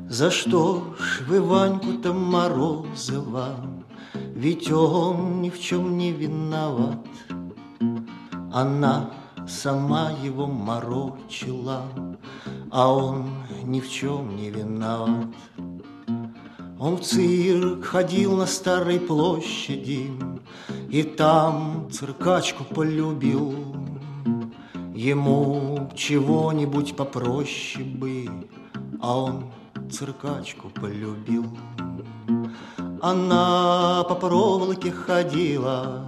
За что ж вы Ваньку-то Морозова? Ведь он ни в чем не виноват. Она сама его морочила, а он ни в чем не виноват. Он в цирк ходил на Старой площади, и там циркачку полюбил. Ему чего-нибудь попроще бы, а он циркачку полюбил. Она по проволоке ходила,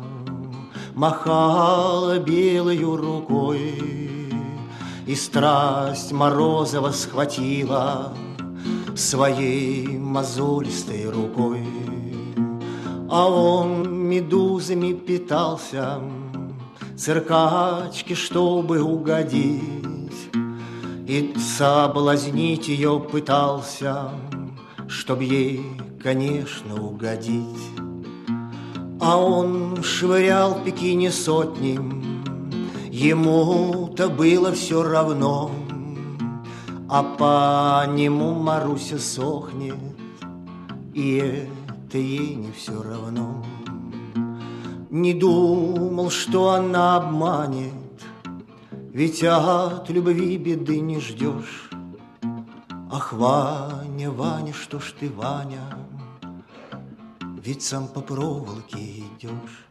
махала белою рукой, и страсть Морозова схватила своей мозолистой рукой. А он медузами питался, циркачке, чтобы угодить, и соблазнить ее пытался, чтоб ей, конечно, угодить. А он швырял в Пекине сотни, ему-то было все равно, а по нему Маруся сохнет, и это ей не все равно. Не думал, что она обманет, ведь от любви беды не ждешь. Ах, Ваня, Ваня, что ж ты, Ваня, ведь сам по проволоке идешь.